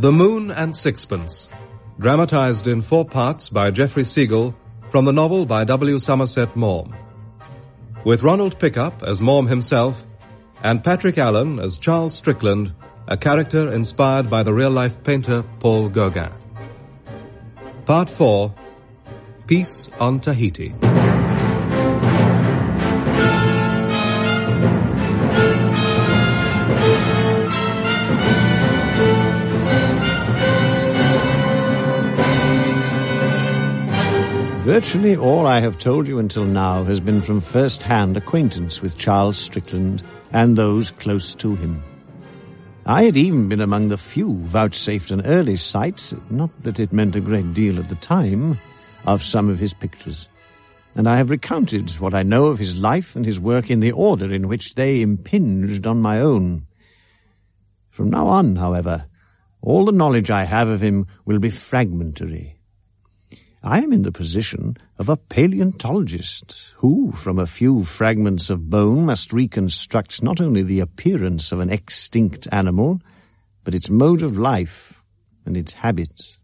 The Moon and Sixpence, dramatized in 4 parts by Geoffrey Segal from the novel by W. Somerset Maugham, with Ronald Pickup as Maugham himself and Patrick Allen as Charles Strickland, a character inspired by the real-life painter Paul Gauguin. Part 4, Peace on Tahiti. Virtually all I have told you until now has been from first-hand acquaintance with Charles Strickland and those close to him. I had even been among the few vouchsafed an early sight, not that it meant a great deal at the time, of some of his pictures. And I have recounted what I know of his life and his work in the order in which they impinged on my own. From now on, however, all the knowledge I have of him will be fragmentary. I am in the position of a paleontologist who, from a few fragments of bone, must reconstruct not only the appearance of an extinct animal, but its mode of life and its habits.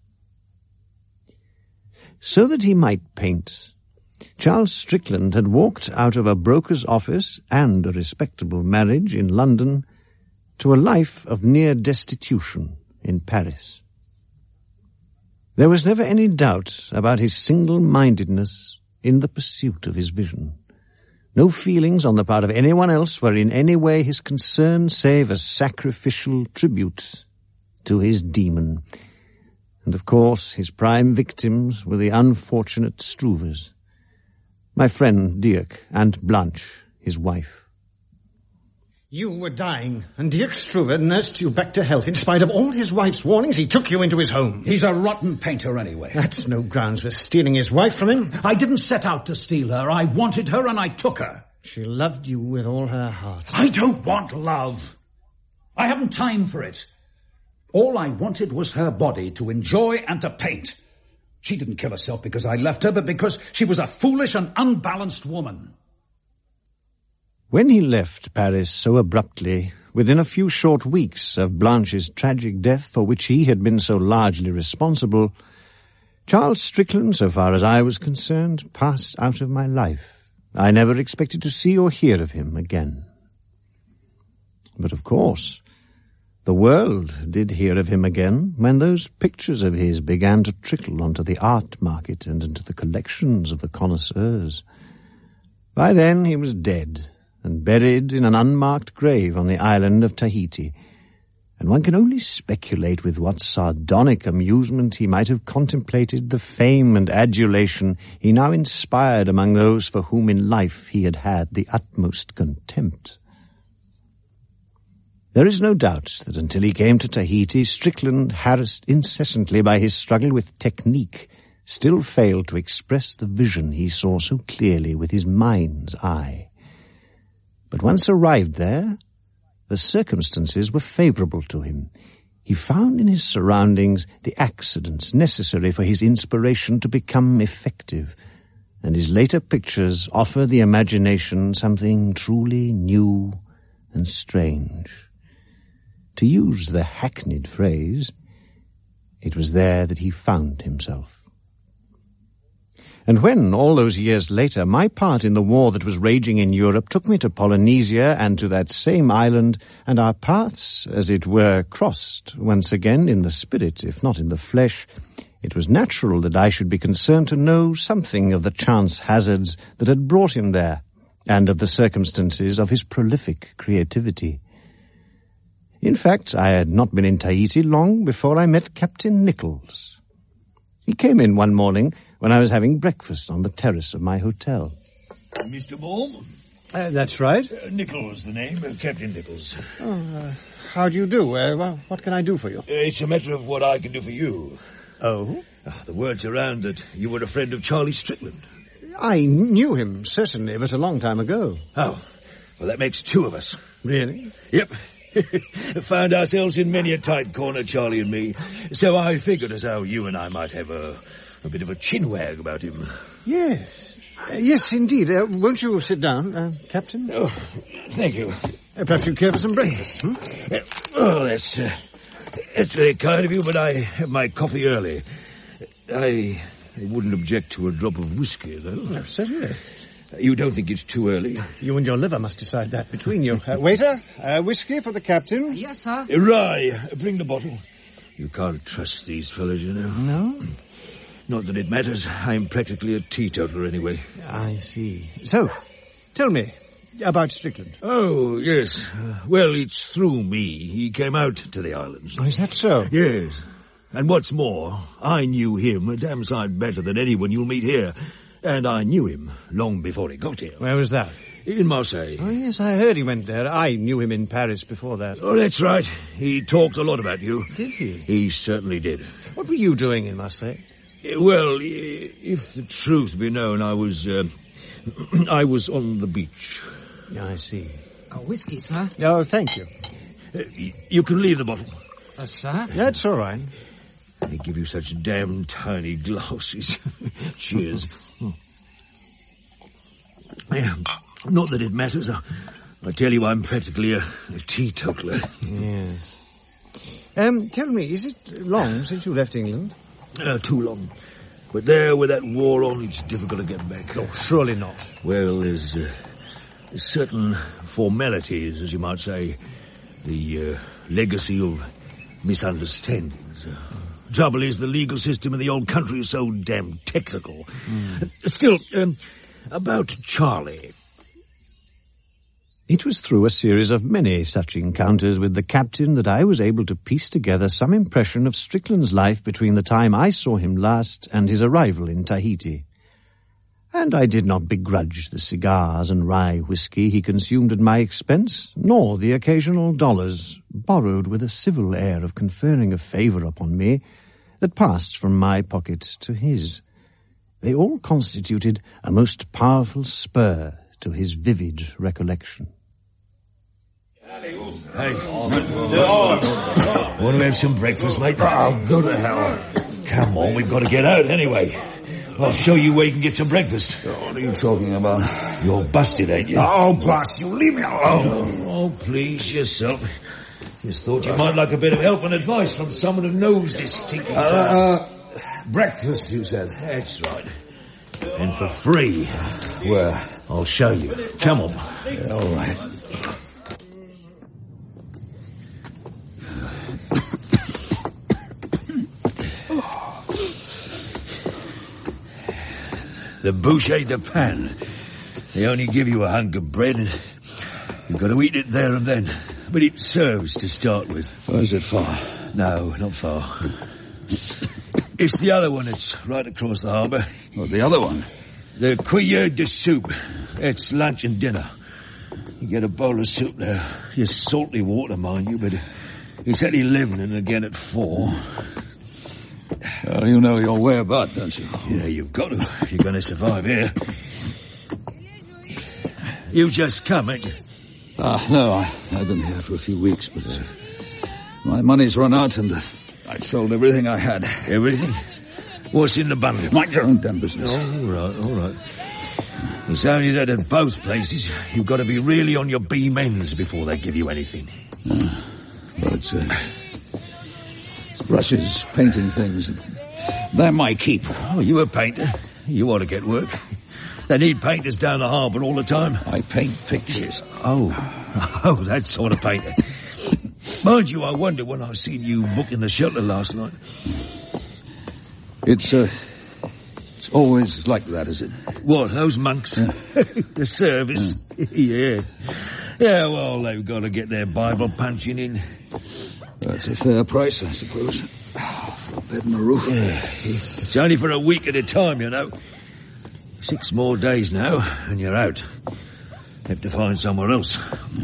So that he might paint, Charles Strickland had walked out of a broker's office and a respectable marriage in London to a life of near destitution in Paris. There was never any doubt about his single-mindedness in the pursuit of his vision. No feelings on the part of anyone else were in any way his concern save a sacrificial tribute to his demon. And of course his prime victims were the unfortunate Struwers, my friend Dirk and Blanche, his wife. You were dying, and Dirk Struwe nursed you back to health. In spite of all his wife's warnings, he took you into his home. He's a rotten painter anyway. That's no grounds for stealing his wife from him. I didn't set out to steal her. I wanted her and I took her. She loved you with all her heart. I don't want love. I haven't time for it. All I wanted was her body to enjoy and to paint. She didn't kill herself because I left her, but because she was a foolish and unbalanced woman. When he left Paris so abruptly, within a few short weeks of Blanche's tragic death for which he had been so largely responsible, Charles Strickland, so far as I was concerned, passed out of my life. I never expected to see or hear of him again. But of course, the world did hear of him again when those pictures of his began to trickle onto the art market and into the collections of the connoisseurs. By then he was dead, and buried in an unmarked grave on the island of Tahiti, and one can only speculate with what sardonic amusement he might have contemplated the fame and adulation he now inspired among those for whom in life he had had the utmost contempt. There is no doubt that until he came to Tahiti, Strickland, harassed incessantly by his struggle with technique, still failed to express the vision he saw so clearly with his mind's eye. But once arrived there, the circumstances were favorable to him. He found in his surroundings the accidents necessary for his inspiration to become effective, and his later pictures offer the imagination something truly new and strange. To use the hackneyed phrase, it was there that he found himself. And when, all those years later, my part in the war that was raging in Europe took me to Polynesia and to that same island, and our paths, as it were, crossed once again in the spirit, if not in the flesh, it was natural that I should be concerned to know something of the chance hazards that had brought him there, and of the circumstances of his prolific creativity. In fact, I had not been in Tahiti long before I met Captain Nichols. He came in one morning when I was having breakfast on the terrace of my hotel. Mr. Maugham? That's right. Nichols, the name, Captain Nichols. How do you do? What can I do for you? It's a matter of what I can do for you. Oh? The word's around that you were a friend of Charlie Strickland. I knew him, certainly, but a long time ago. Oh, well, that makes 2 of us. Really? Yep. Found ourselves in many a tight corner, Charlie and me. So I figured as how you and I might have a bit of a chinwag about him. Yes. Yes, indeed. Won't you sit down, Captain? Oh, thank you. Perhaps you care for some breakfast, Oh, that's It's very kind of you, but I have my coffee early. I wouldn't object to a drop of whiskey, though. No, certainly. You don't think it's too early? You and your liver must decide that between you. Waiter, whiskey for the captain. Yes, sir. Rye, bring the bottle. You can't trust these fellows, you know. No? Not that it matters. I'm practically a teetotaler anyway. I see. So, tell me about Strickland. Oh, yes. Well, it's through me. He came out to the islands. Oh, is that so? Yes. And what's more, I knew him a damn sight better than anyone you'll meet here. And I knew him long before he got here. Where was that? In Marseille. Oh, yes, I heard he went there. I knew him in Paris before that. Oh, that's right. He talked a lot about you. Did he? He certainly did. What were you doing in Marseille? Well, if the truth be known, I was on the beach. I see. Whiskey, sir. Oh, thank you. You can leave the bottle. Sir? That's all right. They give you such damn tiny glasses. Cheers. Yeah, not that it matters. I tell you, I'm practically a teetotaler. Yes. Tell me, is it long since you left England? Too long. But there, with that war on, it's difficult to get back. Oh, surely not. Well, there's certain formalities, as you might say. The legacy of misunderstandings. Trouble is, the legal system in the old country is so damn technical. Still, about Charlie. It was through a series of many such encounters with the captain that I was able to piece together some impression of Strickland's life between the time I saw him last and his arrival in Tahiti. And I did not begrudge the cigars and rye whiskey he consumed at my expense, nor the occasional dollars, borrowed with a civil air of conferring a favour upon me, that passed from my pocket to his. They all constituted a most powerful spur to his vivid recollection. Hey, want to have some breakfast, mate? Oh, go to hell. Come on, we've got to get out anyway. I'll show you where you can get some breakfast. What are you talking about? You're busted, ain't you? Oh, boss, you leave me alone. Oh, please yourself. Just thought you might like a bit of help and advice from someone who knows this stinking town. Breakfast, you said. That's right. And for free. Where? I'll show you. Come on. Yeah, all right. The bouchée de pain. They only give you a hunk of bread and you've got to eat it there and then. But it serves to start with. Where's it far? No, not far. It's the other one that's right across the harbour. Oh, the other one? The cuillère de soup. It's lunch and dinner. You get a bowl of soup there. Just salty water, mind you, but it's at 11 and again at 4. Well, you know your way about, don't you? Yeah, you've got to if you're going to survive here. You just come, ain't you? No, I've been here for a few weeks, but my money's run out and I've sold everything I had. Everything? What's in the bundle? Mind your own damn business. All right. It's only that at both places you've got to be really on your beam ends before they give you anything. But it's brushes, painting things. They're my keep. Oh, you a painter? You ought to get work. They need painters down the harbour all the time. I paint pictures. Oh, that sort of painter. Mind you, I wonder when I seen you booking the shelter last night. It's always like that, is it? What, those monks? The service? Yeah. Yeah, well, they've got to get their Bible punching in. That's a fair price, I suppose. For a bed and a roof. Yeah. It's only for a week at a time, you know. 6 more days now, and you're out. Have to find somewhere else.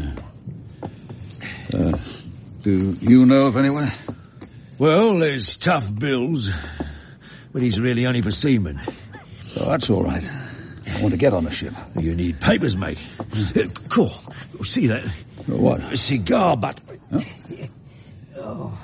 Do you know of anywhere? Well, there's Tough Bill's, but he's really only for seamen. Oh, that's all right. I want to get on a ship. You need papers, mate. Cool. See that? What? A cigar butt. Huh? Oh.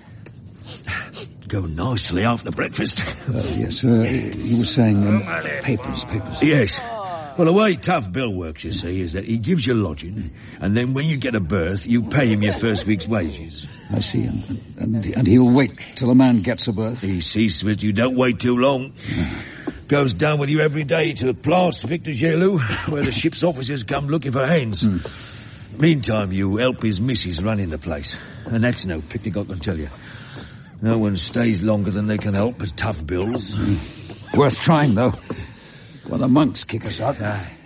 Go nicely after breakfast. Yes, he was saying papers. Yes. Well, the way Tough Bill works, you see, is that he gives you lodging, and then when you get a berth, you pay him your first week's wages. I see, and he'll wait till a man gets a berth. He sees to it you don't wait too long. Goes down with you every day to Place Victor Gelu, where the ship's officers come looking for hands. Meantime, you help his missus running the place. And that's no picnic, I can tell you. No one stays longer than they can help at Tough Bill's. Worth trying, though. Well, the monks kick us out.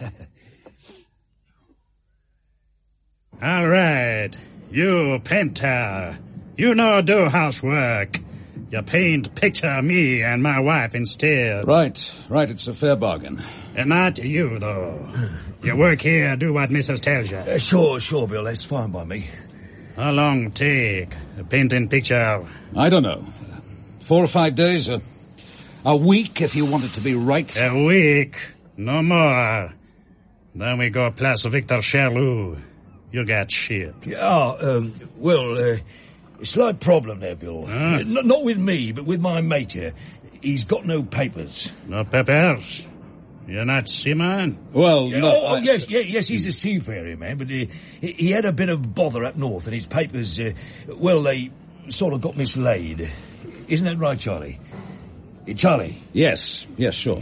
All right. You painter. You know do housework. You paint picture me and my wife instead. Right. It's a fair bargain. And not you, though. You work here, do what Mrs. tells you. Sure, Bill. That's fine by me. How long take a painting picture? I don't know. 4 or 5 days, a week if you want it to be right. A week? No more. Then we go Place Victor Gelu. You got shipped. Slight problem there, Bill. Not with me, but with my mate here. He's got no papers. No papers? You're not seaman? Well, no. Yes, he's a seafaring man, but he had a bit of bother up north, and his papers, they sort of got mislaid. Isn't that right, Charlie? Charlie? Yes, sure.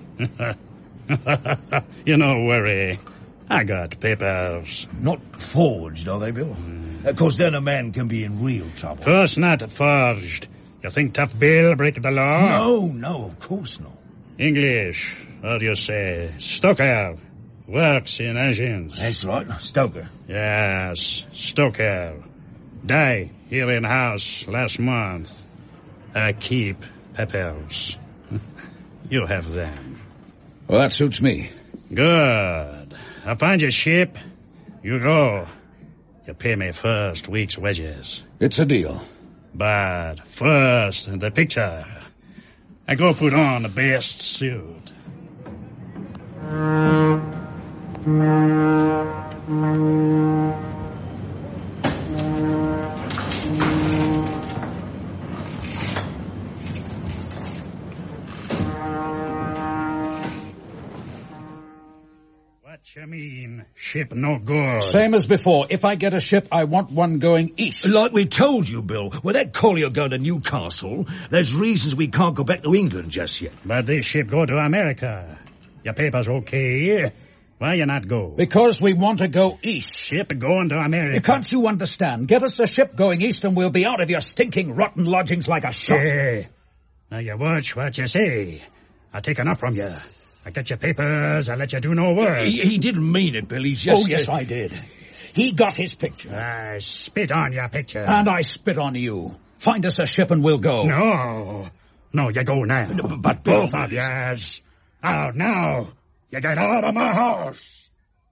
You no worry. I got papers. Not forged, are they, Bill? Of course, then a man can be in real trouble. Course not forged. You think Tough Bill break the law? No, of course not. English, how do you say? Stoker. Works in engines. That's right, Stoker. Yes, Stoker. Die here in house last month. I keep papers. You have them. Well, that suits me. Good. I'll find your ship. You go. You pay me first week's wages. It's a deal. But first, the picture. I go put on the best suit. What you mean, ship no good? Same as before. If I get a ship, I want one going east. Like we told you, Bill, with that collier going to Newcastle, there's reasons we can't go back to England just yet. But this ship go to America. Your papers okay? Why you not go? Because we want to go east. Ship going to America. Can't you understand? Get us a ship going east and we'll be out of your stinking rotten lodgings like a shot. Hey, now you watch what you say. I'll take enough from you. I get your papers, I'll let you do no work. He didn't mean it, Bill, he's just... Oh, yes, I did. He got his picture. I spit on your picture. And I spit on you. Find us a ship and we'll go. No, you go now. But Bill... Both of yous. Out now. You get out of my house.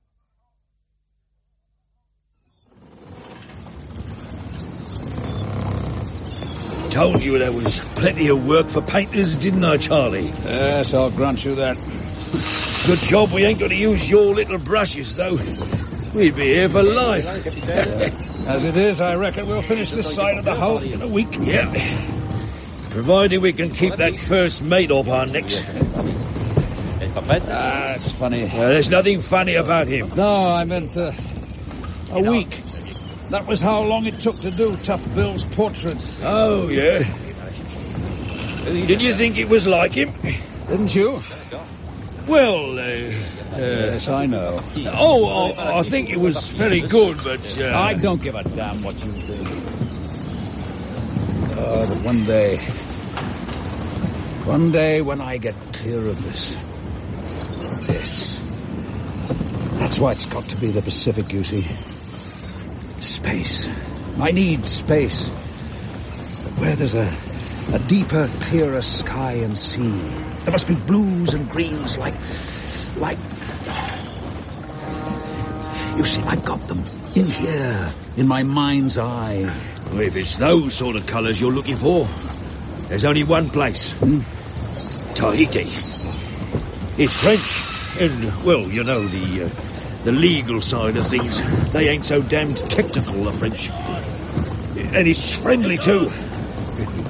Told you there was plenty of work for painters, didn't I, Charlie? Yes, I'll grant you that. Good job we ain't got to use your little brushes, though. We'd be here for life. As it is, I reckon we'll finish this side of the hull in a week. Yeah. Provided we can keep that first mate off our necks. It's funny. There's nothing funny about him. No, I meant a week. That was how long it took to do Tough Bill's portrait. Oh, yeah. Did you think it was like him? Didn't you? Well, yes, I know. I think it was very good, but... I don't give a damn what you think. But one day when I get clear of this, that's why it's got to be the Pacific, you see. Space. I need space. But where there's a deeper, clearer sky and sea, there must be blues and greens like... You see, I've got them in here, in my mind's eye. Well, if it's those sort of colours you're looking for, there's only one place. Tahiti. It's French. And, well, you know, the legal side of things, they ain't so damned technical, the French. And it's friendly, too.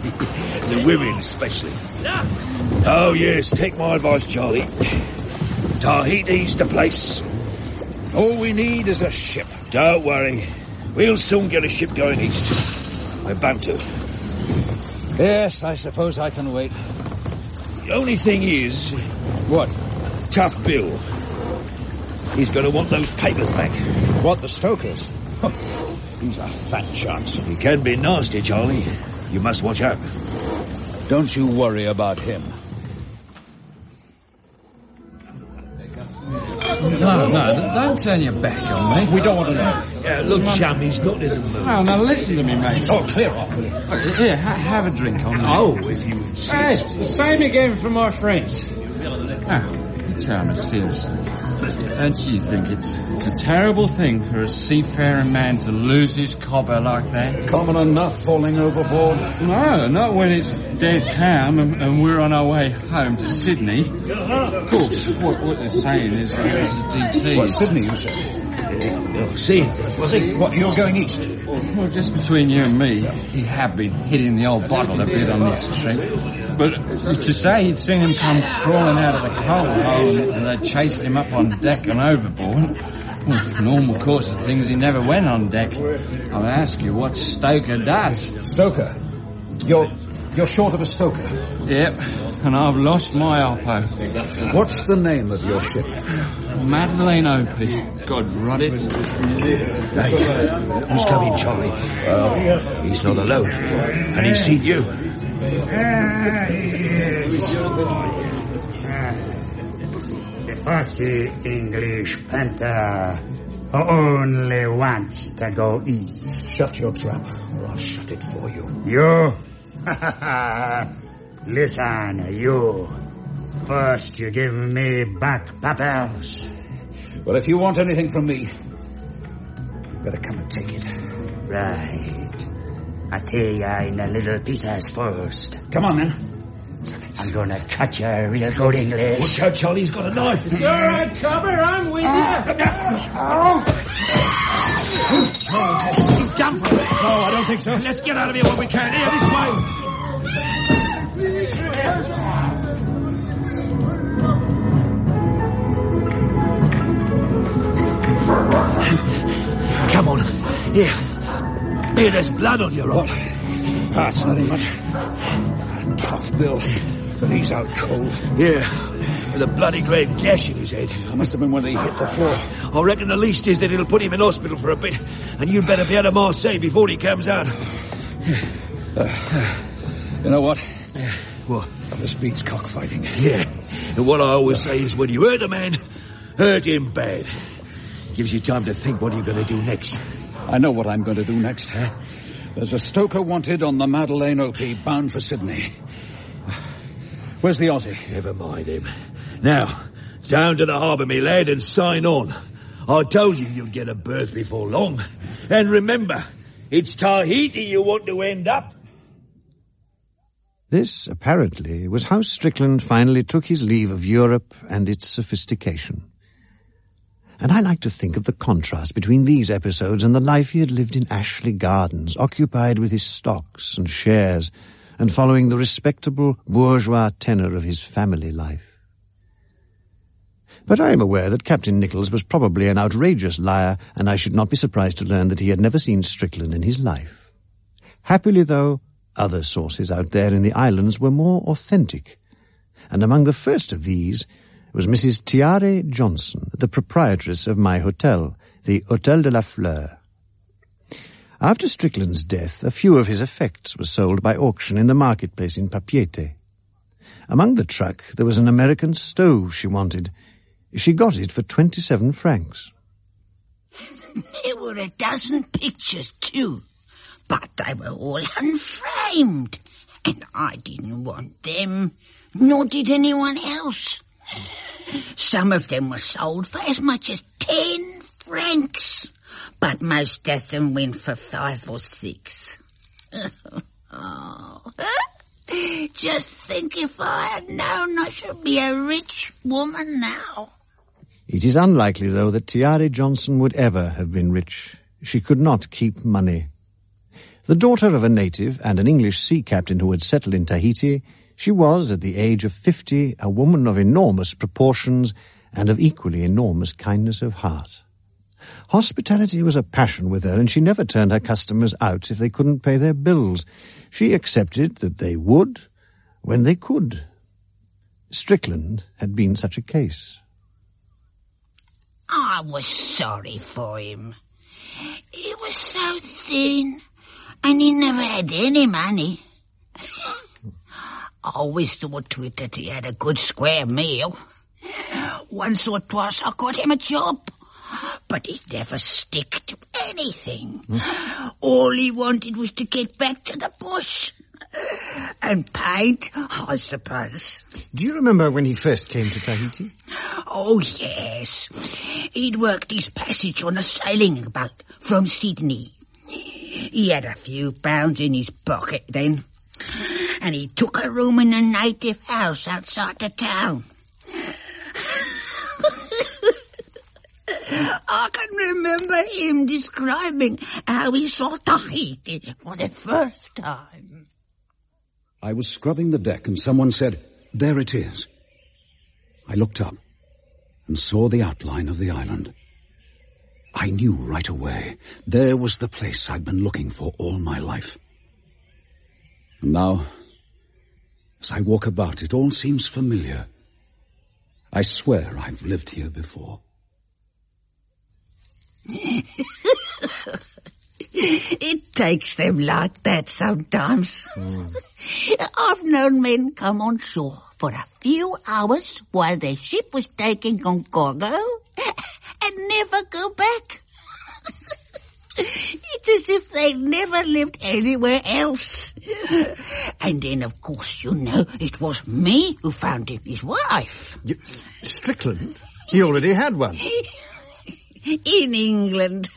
The women, especially. Oh, yes, take my advice, Charlie. Tahiti's the place. All we need is a ship. Don't worry. We'll soon get a ship going east. We're bound to. Yes, I suppose I can wait. The only thing is... What? Tough Bill. He's going to want those papers back. What, the Stokers? He's a fat chance. He can be nasty, Charlie. You must watch out. Don't you worry about him. No, don't turn your back on me. We don't want to know. Yeah, look, chum, he's not in the mood. Oh, now listen to me, mate. Oh, clear off with it. Here, have a drink on me. Oh, if you insist. Hey, the same again for my friends. Oh, you tell me seriously. Don't you think it's a terrible thing for a seafaring man to lose his cobber like that? Common enough falling overboard. No, not when it's dead calm and we're on our way home to Sydney. Of course, what they're saying is a DT. What, Sydney, you said? See, was he? What, you're going east? Well, just between you and me, he had been hitting the old bottle a bit on this trip. But to say he'd seen him come crawling out of the coal hole and they chased him up on deck and overboard, well, normal course of things, he never went on deck. I'll ask you what Stoker does. Stoker? You're short of a stoker? Yep, and I've lost my Oppo. What's the name of your ship? Madeleine Opie. God rot it. Hey, who's coming, Charlie? He's not alone. And he's seen you. The fussy English panther who only wants to go east. Shut your trap, or I'll shut it for you. You? Listen, you. First you give me back papers. Well, if you want anything from me, you better come and take it. Right. I tell you in a little pieces first. Come on, then. I'm gonna cut you real good English. Watch out, Charlie, he's got a knife. All right, cover, I'm with you. He's done for it. No, I don't think so. Let's get out of here when we can. Here, this way. Come on. Here, there's blood on your arm. That's nothing much. Tough Bill, but he's out cold. Yeah, with a bloody great gash in his head. I must have been when he hit the floor. I reckon the least is that it'll put him in hospital for a bit, and you'd better be out of Marseille before he comes out. You know what? What? This beats cockfighting. Yeah, and what I always say is when you hurt a man, hurt him bad. Gives you time to think what you're going to do next. I know what I'm going to do next. There's a stoker wanted on the Madeleine Opie bound for Sydney. Where's the Aussie? Never mind him. Now, down to the harbour, me lad, and sign on. I told you you'd get a berth before long. And remember, it's Tahiti you want to end up. This, apparently, was how Strickland finally took his leave of Europe and its sophistication. And I like to think of the contrast between these episodes and the life he had lived in Ashley Gardens, occupied with his stocks and shares, and following the respectable bourgeois tenor of his family life. But I am aware that Captain Nichols was probably an outrageous liar, and I should not be surprised to learn that he had never seen Strickland in his life. Happily, though, other sources out there in the islands were more authentic, and among the first of these was Mrs. Tiare Johnson, the proprietress of my hotel, the Hôtel de la Fleur. After Strickland's death, a few of his effects were sold by auction in the marketplace in Papiete. Among the truck, there was an American stove she wanted. She got it for 27 francs. There were a dozen pictures, too, but they were all unframed, and I didn't want them, nor did anyone else. Some of them were sold for as much as 10 francs, but most of them went for 5 or 6. Oh. Just think if I had known I should be a rich woman now. It is unlikely, though, that Tiare Johnson would ever have been rich. She could not keep money. The daughter of a native and an English sea captain who had settled in Tahiti, she was, at the age of 50, a woman of enormous proportions and of equally enormous kindness of heart. Hospitality was a passion with her, and she never turned her customers out if they couldn't pay their bills. She accepted that they would when they could. Strickland had been such a case. I was sorry for him. He was so thin, and he never had any money. I always thought to it that he had a good square meal. Once or twice I got him a job, but he'd never stick to anything. All he wanted was to get back to the bush. And paint, I suppose. Do you remember when he first came to Tahiti? Oh, yes. He'd worked his passage on a sailing boat from Sydney. He had a few pounds in his pocket then, and he took a room in a native house outside the town. I can remember him describing how he saw Tahiti for the first time. I was scrubbing the deck and someone said, "There it is." I looked up and saw the outline of the island. I knew right away there was the place I'd been looking for all my life. And now, as I walk about, it all seems familiar. I swear I've lived here before. It takes them like that sometimes. I've known men come on shore for a few hours while their ship was taking on cargo and never go back. It's as if they never lived anywhere else. And then, of course, you know, it was me who found him his wife. Strickland? He already had one. In England.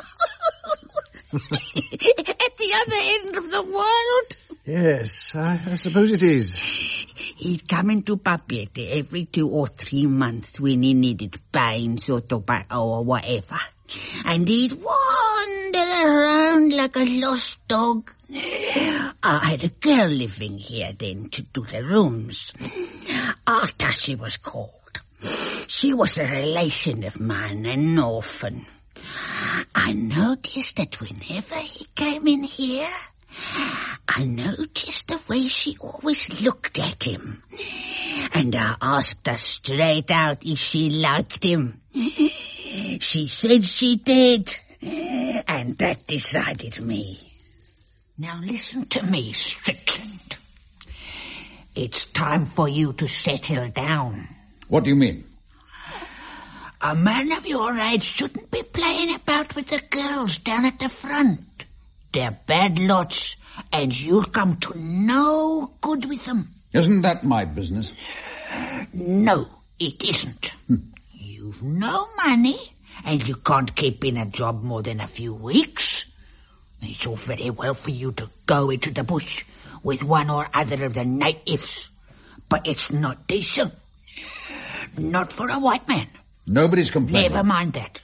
At the other end of the world. Yes, I suppose it is. He'd come into Papeete every 2 or 3 months when he needed paints or tobacco or whatever. And he'd wander around like a lost dog. I had a girl living here then to do the rooms. Arta, she was called. She was a relation of mine, an orphan. I noticed that whenever he came in here, I noticed the way she always looked at him. And I asked her straight out if she liked him. She said she did, and that decided me. Now listen to me, Strickland. It's time for you to settle down. What do you mean? A man of your age shouldn't be playing about with the girls down at the front. They're bad lots, and you'll come to no good with them. Isn't that my business? No, it isn't. You've no money, and you can't keep in a job more than a few weeks. It's all very well for you to go into the bush with one or other of the natives, but it's not decent. Not for a white man. Nobody's complaining. Never mind that.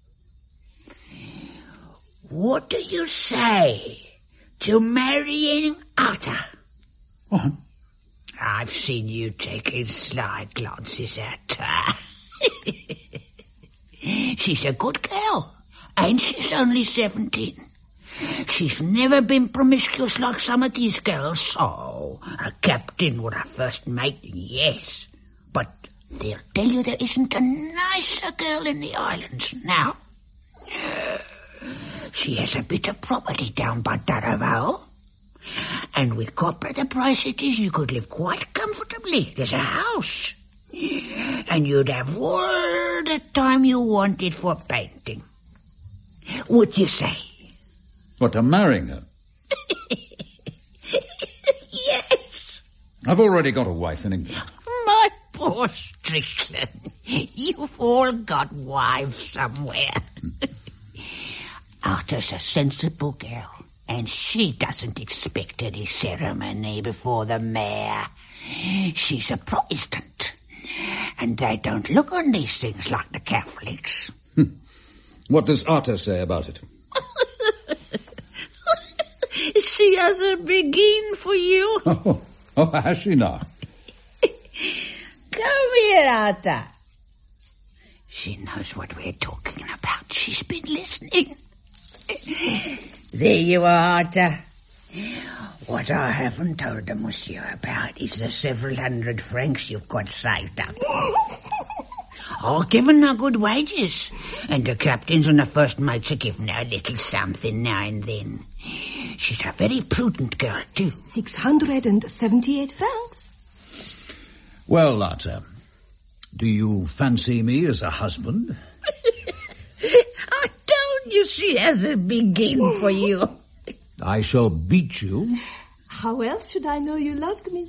What do you say to marrying Arta? What? I've seen you taking sly glances at her. She's a good girl, and she's only 17. She's never been promiscuous like some of these girls. Oh, a captain or a first mate, yes. But they'll tell you there isn't a nicer girl in the islands now. She has a bit of property down by Taravao. And with copper the price it is, you could live quite comfortably. There's a house. And you'd have all the time you wanted for painting. What'd you say? What, I'm marrying her? Yes. I've already got a wife in England. My poor Strickland. You've all got wives somewhere. Arta's a sensible girl, and she doesn't expect any ceremony before the mayor. She's a Protestant, and they don't look on these things like the Catholics. What does Arta say about it? She has a big in for you. Oh, has she now? Come here, Arta. she knows what we're talking about. She's been listening. There you are, Arthur. What I haven't told the monsieur about is the several hundred francs you've got saved up. I'll give her good wages, and the captains and the first mates are giving her a little something now and then. She's a very prudent girl, too. 678 francs. Well, Arthur, do you fancy me as a husband? I told you she has a big game for you. I shall beat you. How else should I know you loved me?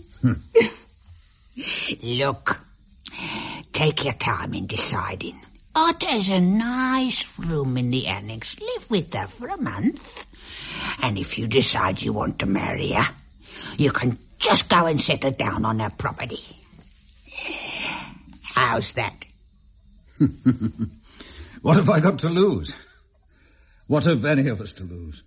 Look, take your time in deciding. Arthur's a nice room in the annex. Live with her for a month. And if you decide you want to marry her, you can just go and settle down on her property. How's that? What have I got to lose? What have any of us to lose?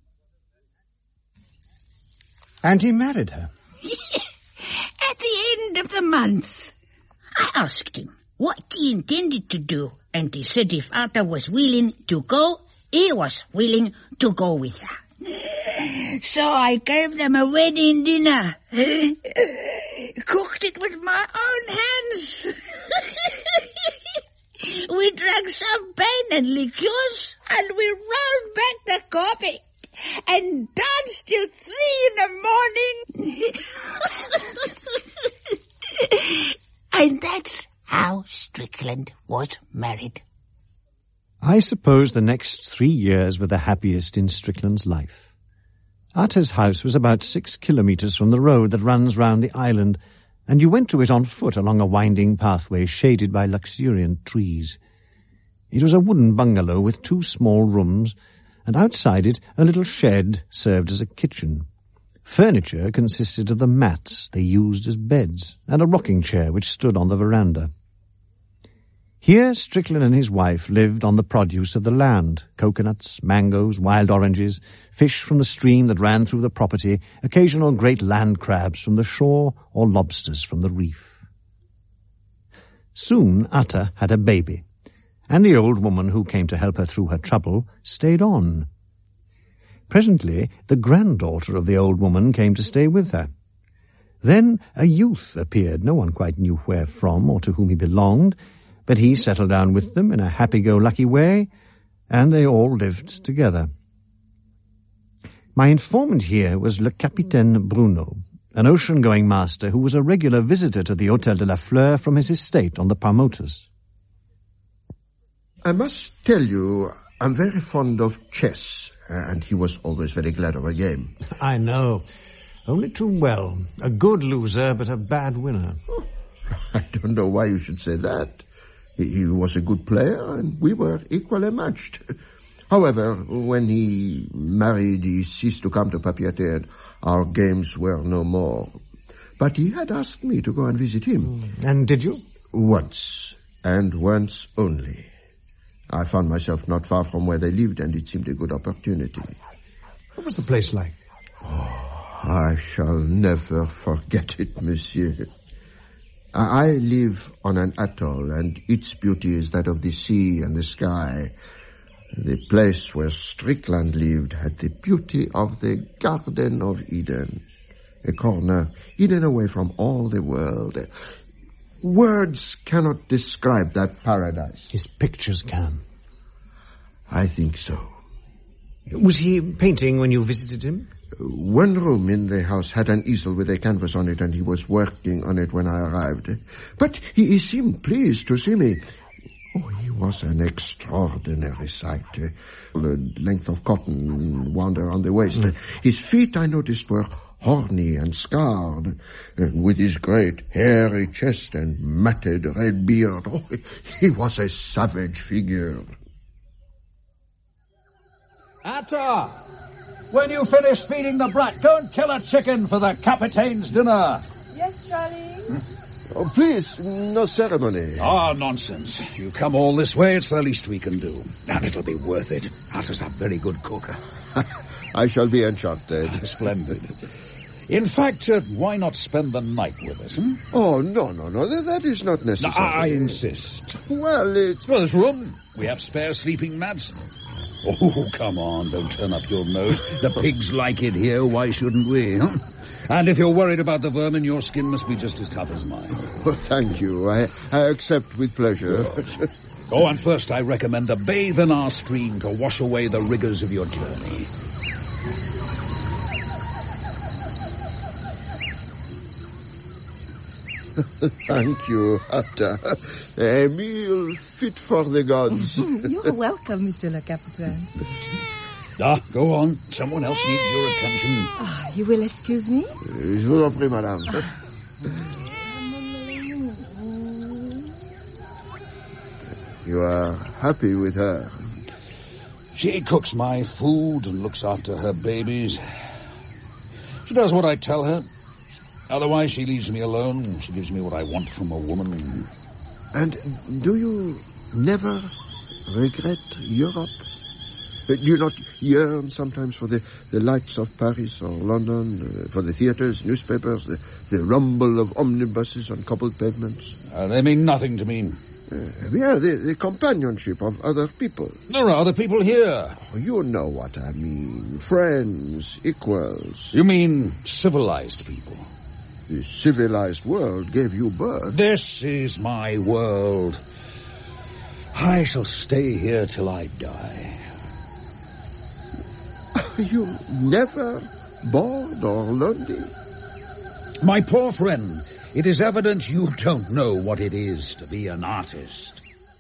And he married her. At the end of the month, I asked him what he intended to do, and he said if Arthur was willing to go, he was willing to go with her. So I gave them a wedding dinner. Cooked it with my own hands. We drank champagne and liqueurs, and we rolled back the carpet and danced till 3 in the morning. And that's how Strickland was married. I suppose the next 3 years were the happiest in Strickland's life. Arthur's house was about 6 kilometres from the road that runs round the island, and you went to it on foot along a winding pathway shaded by luxuriant trees. It was a wooden bungalow with 2 small rooms, and outside it a little shed served as a kitchen. Furniture consisted of the mats they used as beds, and a rocking chair which stood on the veranda. Here Strickland and his wife lived on the produce of the land, coconuts, mangoes, wild oranges, fish from the stream that ran through the property, occasional great land crabs from the shore, or lobsters from the reef. Soon Atta had a baby, and the old woman who came to help her through her trouble stayed on. Presently the granddaughter of the old woman came to stay with her. Then a youth appeared, no one quite knew where from or to whom he belonged, but he settled down with them in a happy-go-lucky way, and they all lived together. My informant here was Le Capitaine Bruno, an ocean-going master who was a regular visitor to the Hôtel de la Fleur from his estate on the Paumotus. I must tell you, I'm very fond of chess, and he was always very glad of a game. I know. Only too well. A good loser, but a bad winner. Oh, I don't know why you should say that. He was a good player, and we were equally matched. However, when he married, he ceased to come to Papeete, and our games were no more. But he had asked me to go and visit him. And did you? Once, and once only. I found myself not far from where they lived, and it seemed a good opportunity. What was the place like? Oh, I shall never forget it, monsieur. I live on an atoll, and its beauty is that of the sea and the sky. The place where Strickland lived had the beauty of the Garden of Eden, a corner hidden away from all the world. Words cannot describe that paradise. His pictures can. I think so. Was he painting when you visited him? One room in the house had an easel with a canvas on it, and he was working on it when I arrived. But he seemed pleased to see me. Oh, he was an extraordinary sight. The length of cotton wound around the waist. His feet, I noticed, were horny and scarred, and with his great hairy chest and matted red beard. Oh, he was a savage figure. Atta! When you finish feeding the brat, go and kill a chicken for the Capitain's dinner. Yes, Charlie. Oh, please, no ceremony. Ah, nonsense. You come all this way, it's the least we can do. And it'll be worth it. Atta's a very good cook. I shall be enchanted. Splendid. In fact, why not spend the night with us, hmm? Oh, no. That is not necessary. No, I insist. Well, there's room. We have spare sleeping mats. Oh, come on, don't turn up your nose. The pigs like it here, why shouldn't we, huh? And if you're worried about the vermin, your skin must be just as tough as mine. Oh, thank you. I accept with pleasure. Oh, and first I recommend a bathe in our stream to wash away the rigors of your journey. Thank you, Atta. A meal fit for the gods. You're welcome, Monsieur le Capitaine. Go on. Someone else needs your attention. You will excuse me? Je vous en prie, madame. You are happy with her? She cooks my food and looks after her babies. She does what I tell her. Otherwise, she leaves me alone. She gives me what I want from a woman. And do you never regret Europe? Do you not yearn sometimes for the lights of Paris or London, for the theatres, newspapers, the rumble of omnibuses on cobbled pavements? They mean nothing to me. The companionship of other people. There are other people here. Oh, you know what I mean. Friends, equals. You mean civilized people? The civilized world gave you birth. This is my world. I shall stay here till I die. Are you never bored or lonely? My poor friend, it is evident you don't know what it is to be an artist.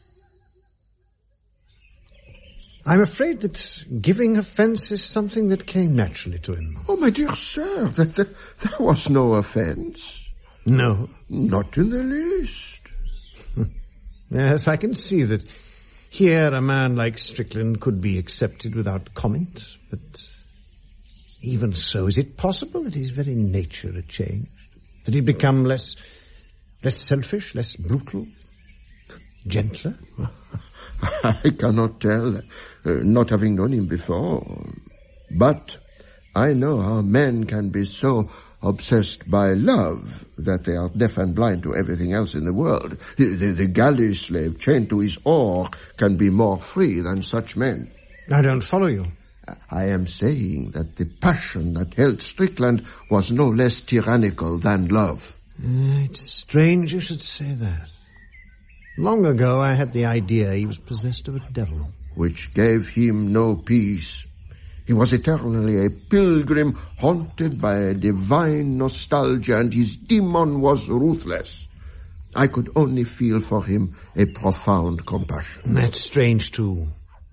I'm afraid that giving offence is something that came naturally to him. Oh, my dear sir, there was no offence. No? Not in the least. Yes, I can see that here a man like Strickland could be accepted without comment, but even so, is it possible that his very nature had changed? That he'd become less selfish, less brutal, gentler? I cannot tell, not having known him before. But I know how men can be so obsessed by love that they are deaf and blind to everything else in the world. The galley slave chained to his oar can be more free than such men. I don't follow you. I am saying that the passion that held Strickland was no less tyrannical than love. It's strange you should say that. Long ago I had the idea he was possessed of a devil. Which gave him no peace. He was eternally a pilgrim haunted by a divine nostalgia, and his demon was ruthless. I could only feel for him a profound compassion. That's strange, too.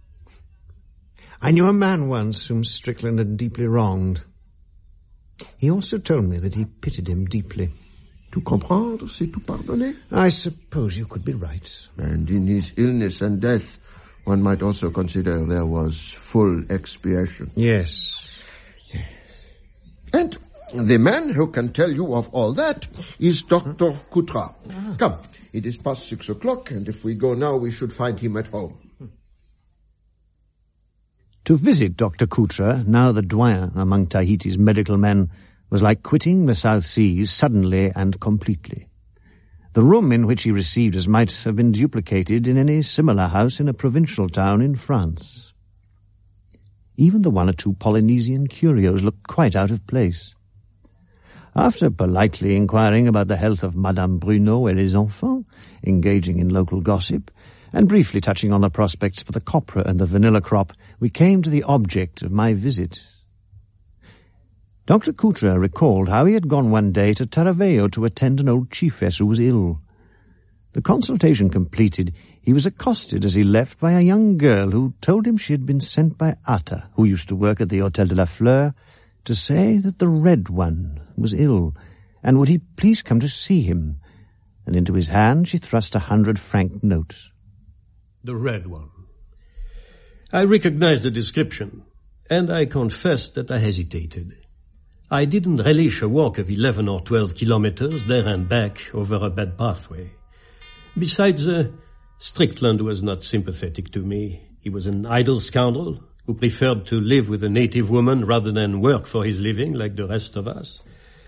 I knew a man once whom Strickland had deeply wronged. He also told me that he pitied him deeply. Tout comprendre, c'est tout pardonner. I suppose you could be right. And in his illness and death, one might also consider there was full expiation. Yes. And the man who can tell you of all that is Dr. Coutras. Come, it is past 6 o'clock, and if we go now, we should find him at home. To visit Dr. Coutras, now the doyen among Tahiti's medical men, was like quitting the South Seas suddenly and completely. The room in which he received us might have been duplicated in any similar house in a provincial town in France. Even the one or two Polynesian curios looked quite out of place. After politely inquiring about the health of Madame Bruno et les enfants, engaging in local gossip, and briefly touching on the prospects for the copra and the vanilla crop, we came to the object of my visit. Dr. Coutras recalled how he had gone one day to Taraveo to attend an old chiefess who was ill. The consultation completed, he was accosted as he left by a young girl who told him she had been sent by Atta, who used to work at the Hôtel de la Fleur, to say that the Red One was ill, and would he please come to see him, and into his hand she thrust 100-franc note. The Red One. I recognized the description, and I confessed that I hesitated. I didn't relish a walk of 11 or 12 kilometers there and back over a bad pathway. Besides, Strickland was not sympathetic to me. He was an idle scoundrel who preferred to live with a native woman rather than work for his living like the rest of us.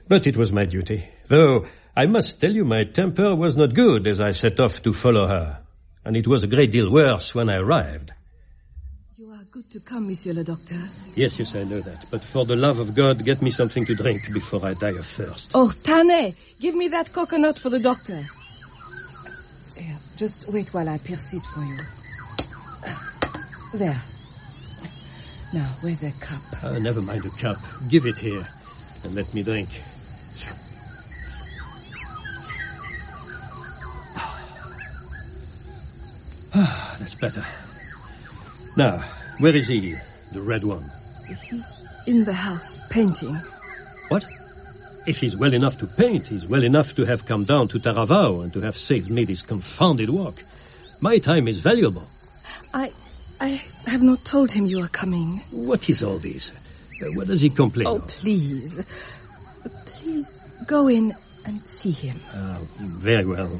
But it was my duty. Though, I must tell you, my temper was not good as I set off to follow her. And it was a great deal worse when I arrived. You are good to come, Monsieur le Docteur. Yes, I know that. But for the love of God, get me something to drink before I die of thirst. Oh, Tane, give me that coconut for the doctor. Here, just wait while I pierce it for you. There. Now, where's a cup? Never mind the cup. Give it here and let me drink. That's better. Now, where is he, the red one? He's in the house, painting. What? If he's well enough to paint, he's well enough to have come down to Taravao and to have saved me this confounded walk. My time is valuable. I have not told him you are coming. What is all this? What does he complain Oh, of? please. Please, go in and see him. Very well.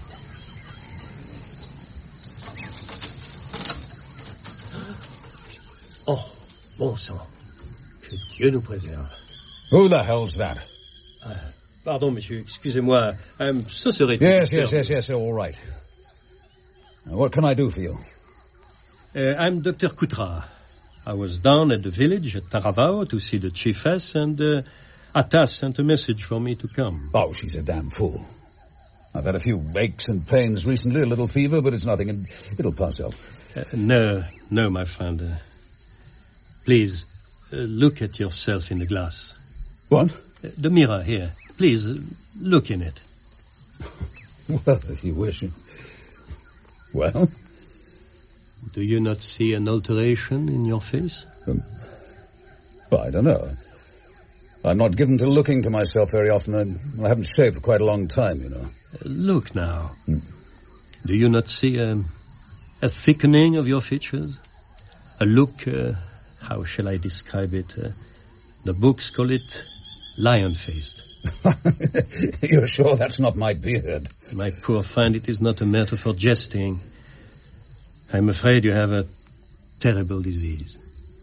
Oh, bon sang. Que Dieu nous préserve. Who the hell's that? Pardon, monsieur, excusez-moi. Ce serait... Yes, all right. Now, what can I do for you? I'm Dr. Coutras. I was down at the village at Taravao to see the chiefess, and Atas sent a message for me to come. Oh, she's a damn fool. I've had a few aches and pains recently, a little fever, but it's nothing, and it'll pass off. No, my friend. Please, look at yourself in the glass. What? The mirror here. Please, look in it. Well, if you wish. Well? Do you not see an alteration in your face? Well, I don't know. I'm not given to looking to myself very often. I haven't shaved for quite a long time, you know. Look now. Do you not see a thickening of your features? A look, how shall I describe it? The books call it lion-faced. You're sure that's not my beard? My poor friend, it is not a matter for jesting. I'm afraid you have a terrible disease.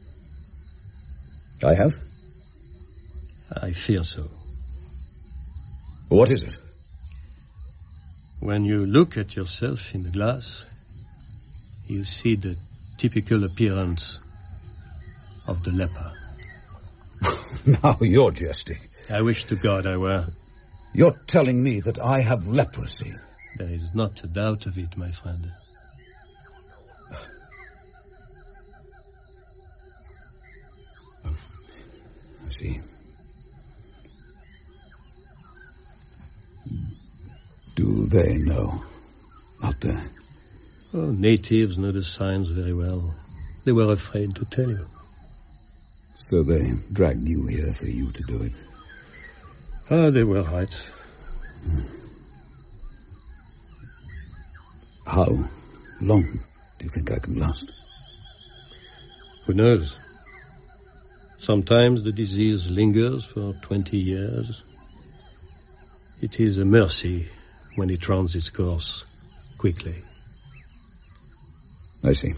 I have? I fear so. What is it? When you look at yourself in the glass, you see the typical appearance of the leper. Now you're jesting. I wish to God I were. You're telling me that I have leprosy? There is not a doubt of it, my friend. I see. Do they know out there? Oh, natives know the signs very well. They were afraid to tell you. So they dragged you here for you to do it? They were right. How long do you think I can last? Who knows? Sometimes the disease lingers for 20 years. It is a mercy when it runs its course quickly. I see.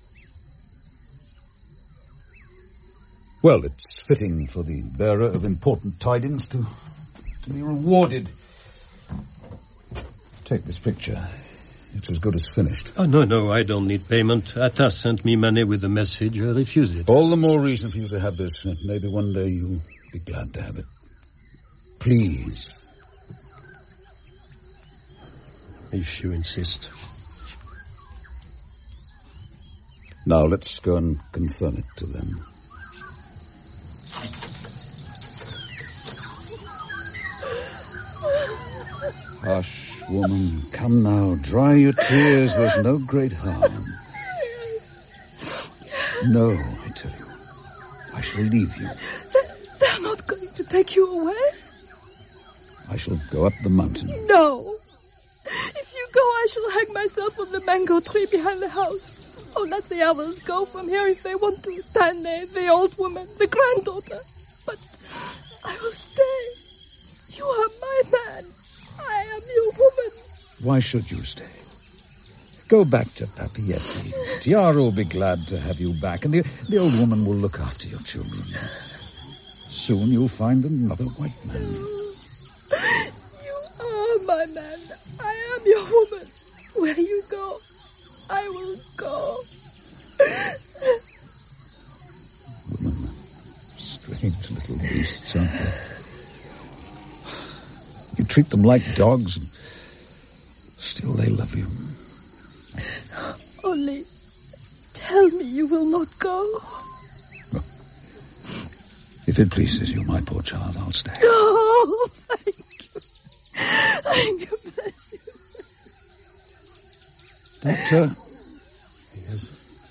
Well, it's fitting for the bearer of important tidings to be rewarded. Take this picture. It's as good as finished. Oh, no, I don't need payment. Atas sent me money with the message. I refused it. All the more reason for you to have this. Maybe one day you'll be glad to have it. Please. If you insist. Now let's go and confirm it to them. Hush, woman. Come now. Dry your tears. There's no great harm. No, I tell you. I shall leave you. They're not going to take you away? I shall go up the mountain. No. If you go, I shall hang myself on the mango tree behind the house. Or let the others go from here if they want to. Tane, the old woman, the granddaughter. But I will stay. You are my man. I am your woman. Why should you stay? Go back to Papietti. Tiara will be glad to have you back, and the old woman will look after your children. Soon you'll find another white man. Where you go, I will go. Women, strange little beasts, aren't they? You treat them like dogs, and still they love you. Only tell me you will not go. If it pleases you, my poor child, I'll stay. Oh, thank you. Thank you, bless you. Doctor? Yes?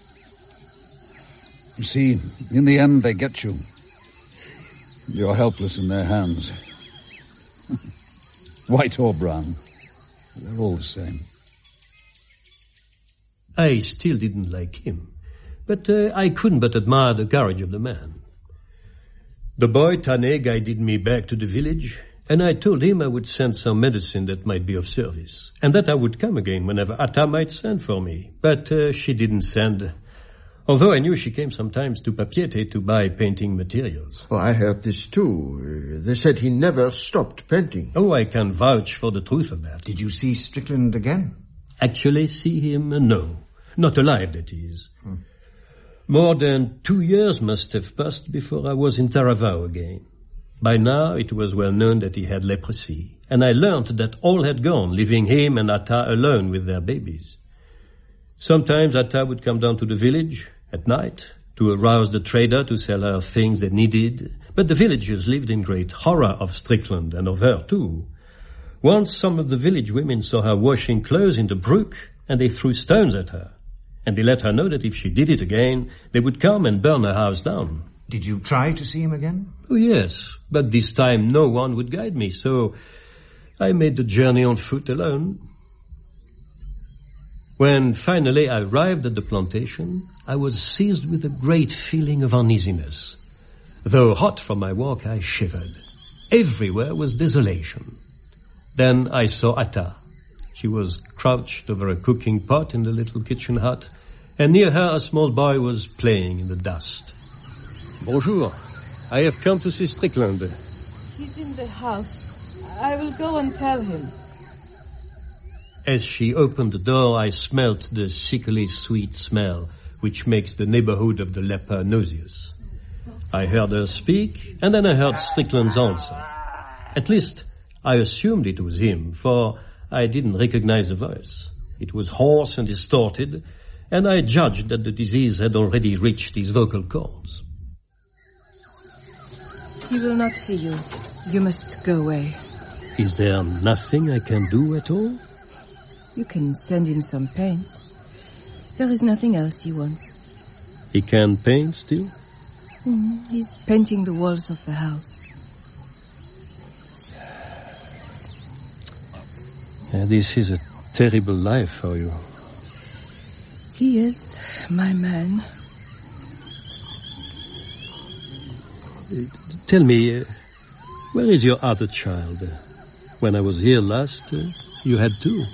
You see, in the end, they get you. You're helpless in their hands. White or brown, they're all the same. I still didn't like him, but I couldn't but admire the courage of the man. The boy, Tane, guided me back to the village, and I told him I would send some medicine that might be of service, and that I would come again whenever Atta might send for me. But she didn't send, although I knew she came sometimes to Papiete to buy painting materials. Oh, I heard this too. They said he never stopped painting. Oh, I can vouch for the truth of that. Did you see Strickland again? Actually see him? No. Not alive, that is. More than 2 years must have passed before I was in Taravao again. By now it was well known that he had leprosy, and I learned that all had gone, leaving him and Atta alone with their babies. Sometimes Atta would come down to the village at night to arouse the trader to sell her things they needed, but the villagers lived in great horror of Strickland and of her too. Once some of the village women saw her washing clothes in the brook, and they threw stones at her. And they let her know that if she did it again, they would come and burn her house down. Did you try to see him again? Oh, yes, but this time no one would guide me, so I made the journey on foot alone. When finally I arrived at the plantation, I was seized with a great feeling of uneasiness. Though hot from my walk, I shivered. Everywhere was desolation. Then I saw Atta. She was crouched over a cooking pot in the little kitchen hut, and near her a small boy was playing in the dust. Bonjour. I have come to see Strickland. He's in the house. I will go and tell him. As she opened the door, I smelt the sickly sweet smell, which makes the neighborhood of the leper nauseous. I heard her speak, and then I heard Strickland's answer. At least, I assumed it was him, for I didn't recognize the voice. It was hoarse and distorted, and I judged that the disease had already reached his vocal cords. He will not see you. You must go away. Is there nothing I can do at all? You can send him some paints. There is nothing else he wants. He can paint still? He's painting the walls of the house. This is a terrible life for you. He is my man. Tell me, where is your other child? When I was here last, you had two.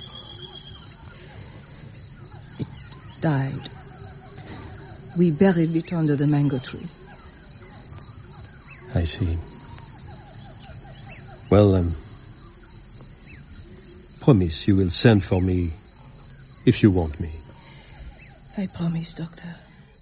It died. We buried it under the mango tree. I see. Well, promise you will send for me if you want me. I promise, Doctor.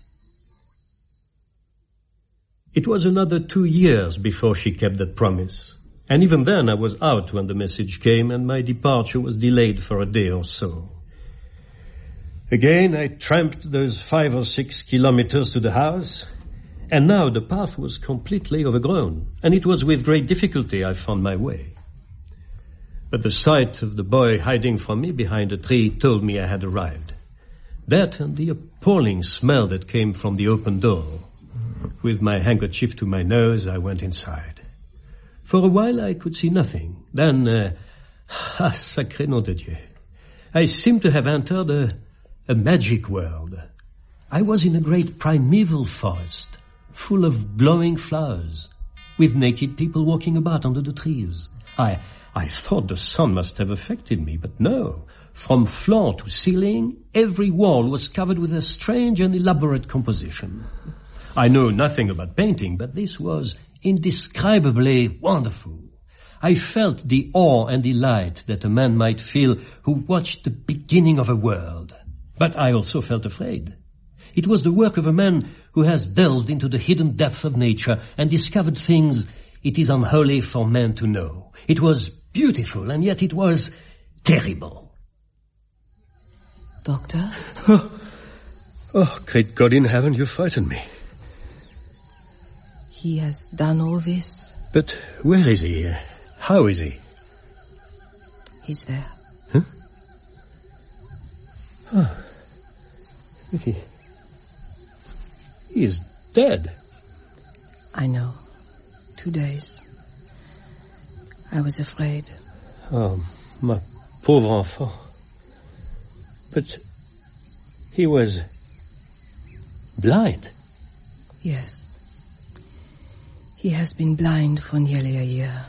It was another 2 years before she kept that promise. And even then I was out when the message came and my departure was delayed for a day or so. Again I tramped those 5 or 6 kilometers to the house, and now the path was completely overgrown, and it was with great difficulty I found my way. But the sight of the boy hiding from me behind a tree told me I had arrived. That and the appalling smell that came from the open door. With my handkerchief to my nose, I went inside. For a while I could see nothing. Then, sacré nom de Dieu, I seemed to have entered a magic world. I was in a great primeval forest, full of blowing flowers, with naked people walking about under the trees. I thought the sun must have affected me, but no. From floor to ceiling, every wall was covered with a strange and elaborate composition. I know nothing about painting, but this was indescribably wonderful. I felt the awe and delight that a man might feel who watched the beginning of a world. But I also felt afraid. It was the work of a man who has delved into the hidden depths of nature and discovered things it is unholy for man to know. It was beautiful, and yet it was terrible. Doctor? Oh, great God in heaven, you frightened me. He has done all this? But where is he? How is he? He's there. Huh? Oh. But he is dead. I know. 2 days. I was afraid. Oh, my pauvre enfant. But he was blind. Yes. He has been blind for nearly a year.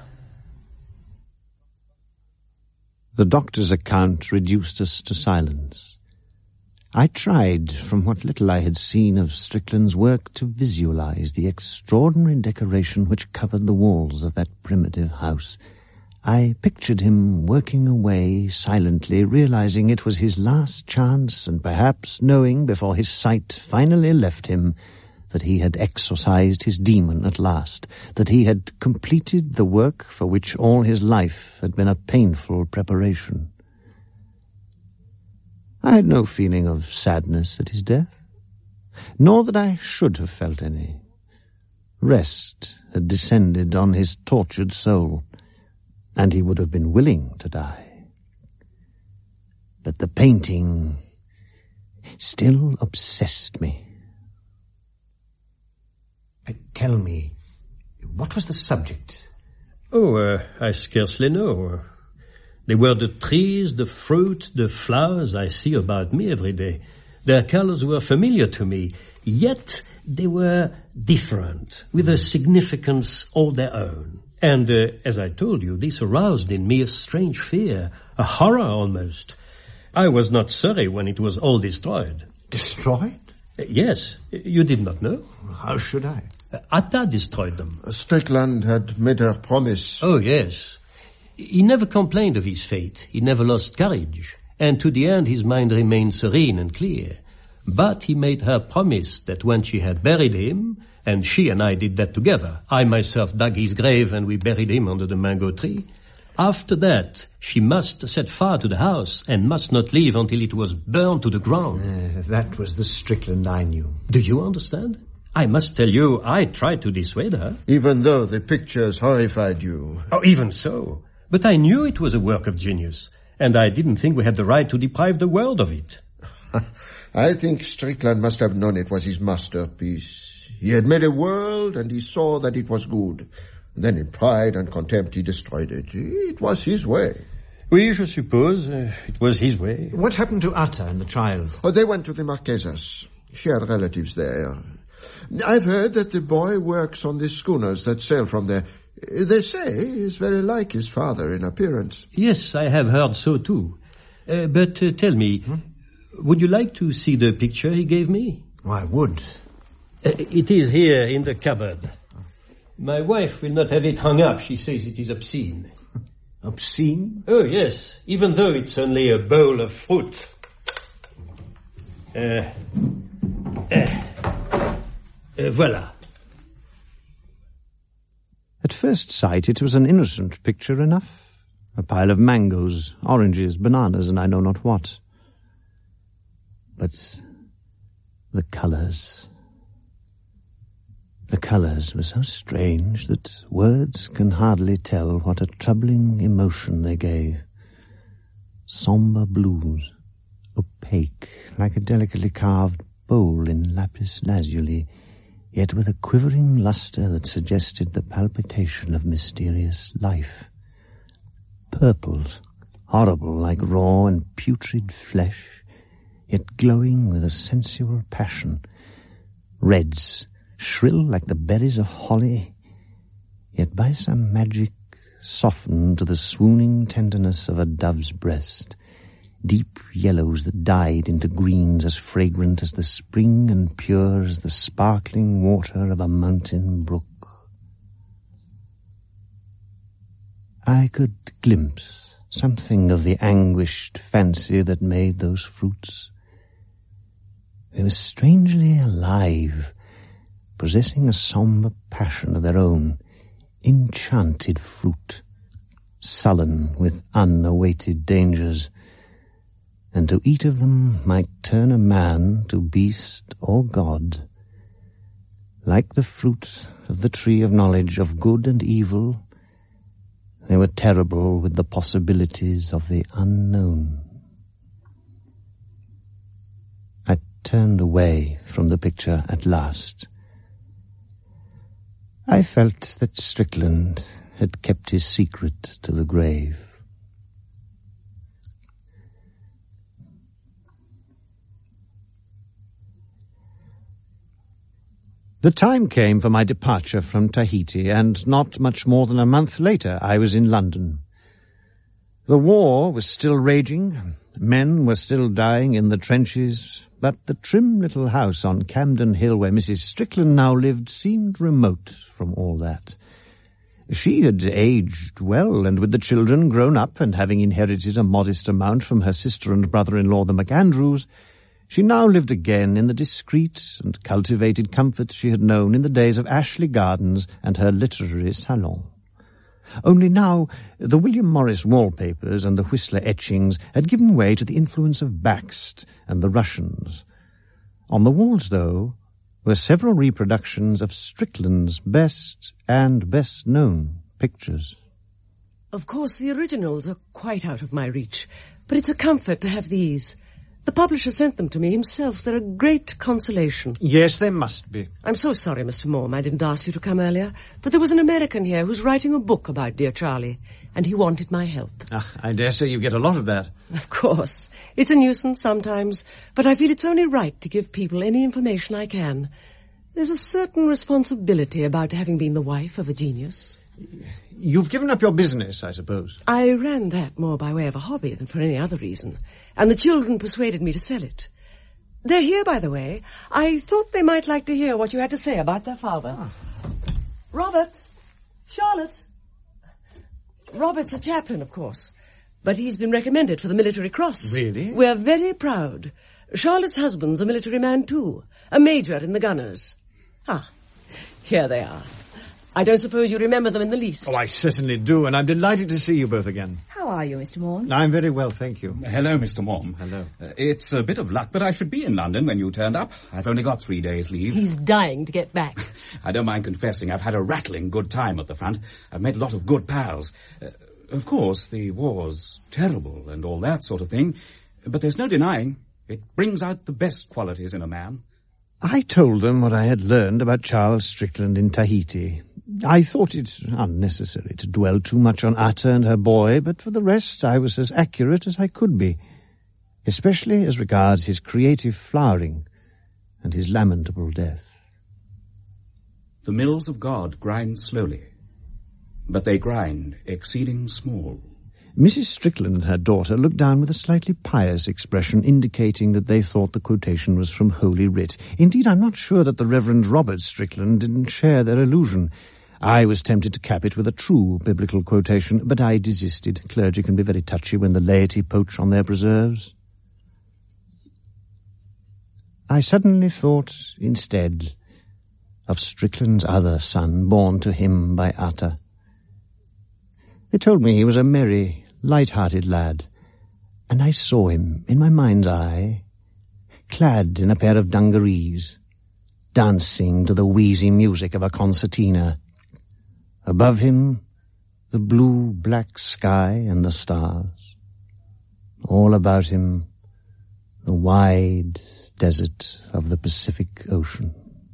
The doctor's account reduced us to silence. I tried, from what little I had seen of Strickland's work, to visualize the extraordinary decoration which covered the walls of that primitive house. I pictured him working away silently, realizing it was his last chance, and perhaps knowing before his sight finally left him that he had exorcised his demon at last, that he had completed the work for which all his life had been a painful preparation. I had no feeling of sadness at his death, nor that I should have felt any. Rest had descended on his tortured soul, and he would have been willing to die. But the painting still obsessed me. Tell me, what was the subject? Oh, I scarcely know. They were the trees, the fruit, the flowers I see about me every day. Their colors were familiar to me, yet they were different, with a significance all their own. And, as I told you, this aroused in me a strange fear, a horror almost. I was not sorry when it was all destroyed. Destroyed? Yes. You did not know? How should I? Atta destroyed them. Strickland had made her promise. Oh, yes. He never complained of his fate. He never lost courage. And to the end his mind remained serene and clear. But he made her promise that when she had buried him, and she and I did that together, I myself dug his grave and we buried him under the mango tree, after that she must set fire to the house and must not leave until it was burned to the ground. That was the Strickland I knew. Do you understand? I must tell you, I tried to dissuade her. Even though the pictures horrified you. Oh, even so. But I knew it was a work of genius, and I didn't think we had the right to deprive the world of it. I think Strickland must have known it was his masterpiece. He had made a world, and he saw that it was good. And then in pride and contempt he destroyed it. It was his way. Oui, je suppose. It was his way. What happened to Atta and the child? Oh, they went to the Marquesas. She had relatives there. I've heard that the boy works on the schooners that sail from there. They say he's very like his father in appearance. Yes, I have heard so too. But tell me, would you like to see the picture he gave me? I would. It is here in the cupboard. My wife will not have it hung up. She says it is obscene. Obscene? Oh, yes, even though it's only a bowl of fruit. Voila. At first sight, it was an innocent picture enough. A pile of mangoes, oranges, bananas, and I know not what. But the colours... The colours were so strange that words can hardly tell what a troubling emotion they gave. Sombre blues, opaque, like a delicately carved bowl in lapis lazuli, yet with a quivering lustre that suggested the palpitation of mysterious life. Purples, horrible like raw and putrid flesh, yet glowing with a sensual passion. Reds, shrill like the berries of holly, yet by some magic softened to the swooning tenderness of a dove's breast. Deep yellows that died into greens as fragrant as the spring and pure as the sparkling water of a mountain brook. I could glimpse something of the anguished fancy that made those fruits. They were strangely alive, possessing a sombre passion of their own, enchanted fruit, sullen with unawaited dangers, and to eat of them might turn a man to beast or god. Like the fruit of the tree of knowledge of good and evil, they were terrible with the possibilities of the unknown. I turned away from the picture at last. I felt that Strickland had kept his secret to the grave. The time came for my departure from Tahiti, and not much more than a month later I was in London. The war was still raging, men were still dying in the trenches, but the trim little house on Camden Hill where Mrs. Strickland now lived seemed remote from all that. She had aged well, and with the children grown up and having inherited a modest amount from her sister and brother-in-law, the MacAndrews, she now lived again in the discreet and cultivated comfort she had known in the days of Ashley Gardens and her literary salon. Only now the William Morris wallpapers and the Whistler etchings had given way to the influence of Bakst and the Russians. On the walls, though, were several reproductions of Strickland's best and best-known pictures. Of course, the originals are quite out of my reach, but it's a comfort to have these. The publisher sent them to me himself. They're a great consolation. Yes, they must be. I'm so sorry, Mr. Morm, I didn't ask you to come earlier, but there was an American here who's writing a book about dear Charlie, and he wanted my help. I dare say you get a lot of that. Of course. It's a nuisance sometimes, but I feel it's only right to give people any information I can. There's a certain responsibility about having been the wife of a genius. You've given up your business, I suppose. I ran that more by way of a hobby than for any other reason, and the children persuaded me to sell it. They're here, by the way. I thought they might like to hear what you had to say about their father. Robert! Charlotte! Robert's a chaplain, of course, but he's been recommended for the Military Cross. Really? We're very proud. Charlotte's husband's a military man, too, a major in the Gunners. Here they are. I don't suppose you remember them in the least. Oh, I certainly do, and I'm delighted to see you both again. How are you, Mr. Morm? I'm very well, thank you. Hello, Mr. Morm. Hello. It's a bit of luck that I should be in London when you turned up. I've only got 3 days' leave. He's dying to get back. I don't mind confessing, I've had a rattling good time at the front. I've made a lot of good pals. Of course, the war's terrible and all that sort of thing, but there's no denying it brings out the best qualities in a man. I told them what I had learned about Charles Strickland in Tahiti. I thought it unnecessary to dwell too much on Atta and her boy, but for the rest I was as accurate as I could be, especially as regards his creative flowering and his lamentable death. The mills of God grind slowly, but they grind exceeding small. Mrs. Strickland and her daughter looked down with a slightly pious expression, indicating that they thought the quotation was from Holy Writ. Indeed, I'm not sure that the Reverend Robert Strickland didn't share their illusion. I was tempted to cap it with a true biblical quotation, but I desisted. Clergy can be very touchy when the laity poach on their preserves. I suddenly thought, instead, of Strickland's other son, born to him by Atta. They told me he was a merry, light-hearted lad, and I saw him, in my mind's eye, clad in a pair of dungarees, dancing to the wheezy music of a concertina. Above him, the blue-black sky and the stars. All about him, the wide desert of the Pacific Ocean.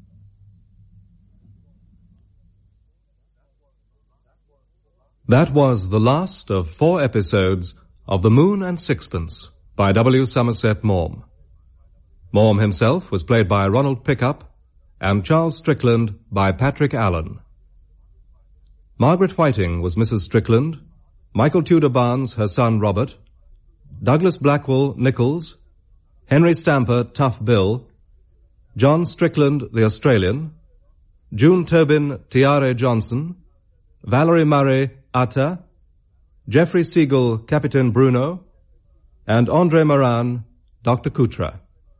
That was the last of 4 episodes of The Moon and Sixpence by W. Somerset Maugham. Maugham himself was played by Ronald Pickup and Charles Strickland by Patrick Allen. Margaret Whiting was Mrs. Strickland, Michael Tudor Barnes her son Robert, Douglas Blackwell Nichols, Henry Stamper Tough Bill, John Strickland the Australian, June Tobin Tiare Johnson, Valerie Murray Atta, Geoffrey Siegel, Captain Bruno, and André Morin, Dr. Kutra.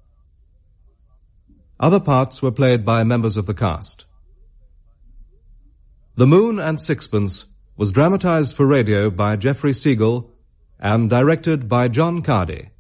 Other parts were played by members of the cast. The Moon and Sixpence was dramatized for radio by Geoffrey Siegel and directed by John Cardy.